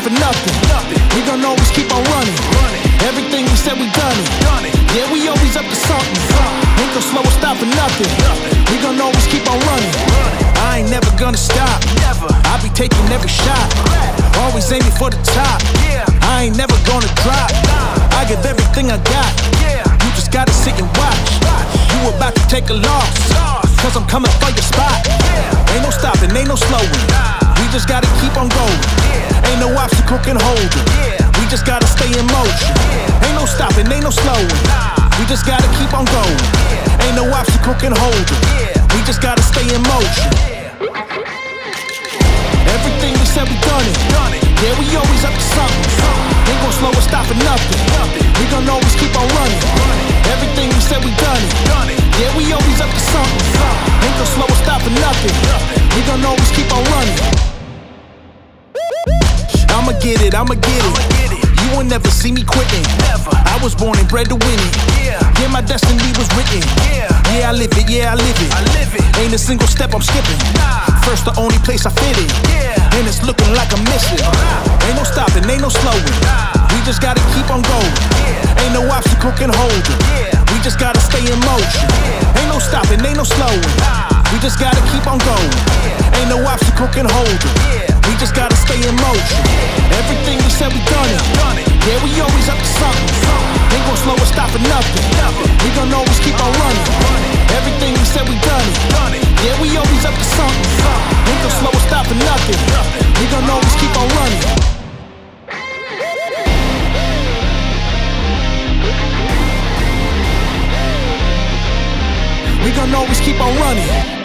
stop for nothing. We gon' always keep on running. Everything we said we done it. Yeah, we always up to something. Ain't gon' slow or stop for nothing. We gon' always keep on running. I ain't never gonna stop. I be taking every shot. Always aiming for the top. I ain't never gonna drop. I give everything I got. You just gotta sit and watch. You about to take a loss, cause I'm coming for your spot. Ain't no stopping, ain't no slowing. We just gotta keep on going. Ain't no obstacle can hold it. We just gotta stay in motion. Ain't no stopping, ain't no slowing. We just gotta keep on going. Ain't no obstacle can hold it. We just gotta stay in motion. Everything we said we done it. Yeah, we always up to something. Ain't gon' slow or stop for nothing. We gon' always keep on running. Everything we said we done it. Yeah, we always up to something. Ain't gon' slow or stop for nothing. We gon' always keep on running. I'ma get it. You will never see me quitting. I was born and bred to win it. Yeah, my destiny was written. Yeah, I live it. Ain't a single step I'm skipping. First, the only place I fit in. And it's looking like I'm missing. Ain't no stopping, ain't no slowing. We just gotta keep on going. Ain't no obstacle can hold it. We just gotta stay in motion. Ain't no stopping, ain't no slowing. We just gotta keep on going. Ain't no obstacle can hold it. We just gotta stay in motion. Everything we said we done it. Yeah, we always up to something. Ain't gon' slow or stop for nothing. We gon' always keep on running. Everything we said we done it. Yeah, we always up to something. Ain't gon' slow or stop for nothing. We gon' always keep on running. We gon' always keep on running.